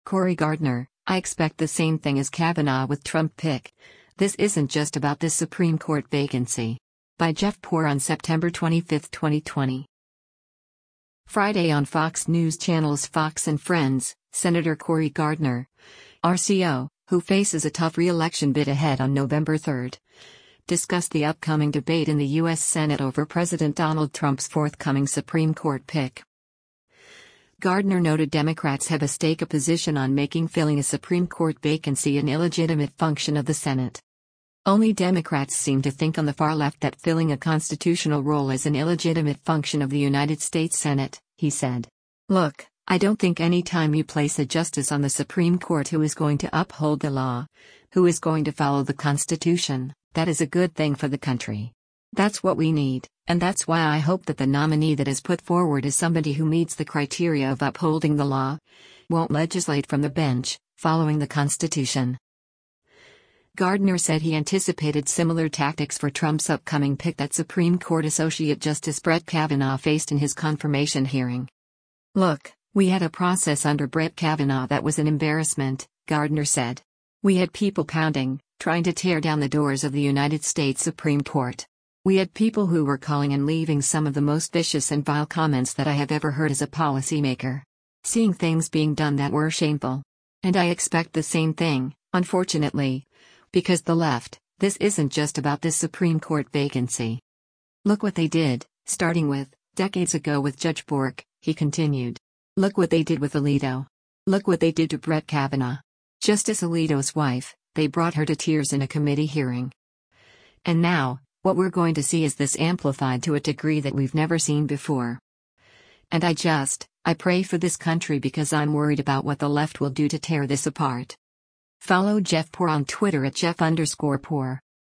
Cory Gardner, I expect the same thing as Kavanaugh with Trump pick. This isn't just about this Supreme Court vacancy. By Jeff Poore on September 25, 2020. Friday on Fox News Channel's Fox and Friends, Senator Cory Gardner, RCO, who faces a tough re-election bid ahead on November 3, discussed the upcoming debate in the U.S. Senate over President Donald Trump's forthcoming Supreme Court pick. Gardner noted Democrats have a stake position on making filling a Supreme Court vacancy an illegitimate function of the Senate. Only Democrats seem to think on the far left that filling a constitutional role is an illegitimate function of the United States Senate, he said. Look, I don't think any time you place a justice on the Supreme Court who is going to uphold the law, who is going to follow the Constitution, that is a good thing for the country. That's what we need, and that's why I hope that the nominee that is put forward is somebody who meets the criteria of upholding the law, won't legislate from the bench, following the Constitution. Gardner said he anticipated similar tactics for Trump's upcoming pick that Supreme Court Associate Justice Brett Kavanaugh faced in his confirmation hearing. Look, we had a process under Brett Kavanaugh that was an embarrassment, Gardner said. We had people pounding, trying to tear down the doors of the United States Supreme Court. We had people who were calling and leaving some of the most vicious and vile comments that I have ever heard as a policymaker. Seeing things being done that were shameful. And I expect the same thing, unfortunately. Because the left, this isn't just about this Supreme Court vacancy. Look what they did, starting with, decades ago with Judge Bork, he continued. Look what they did with Alito. Look what they did to Brett Kavanaugh. Justice Alito's wife, they brought her to tears in a committee hearing. And now, what we're going to see is this amplified to a degree that we've never seen before. And I pray for this country because I'm worried about what the left will do to tear this apart. Follow Jeff Poore on Twitter at Jeff_Poore.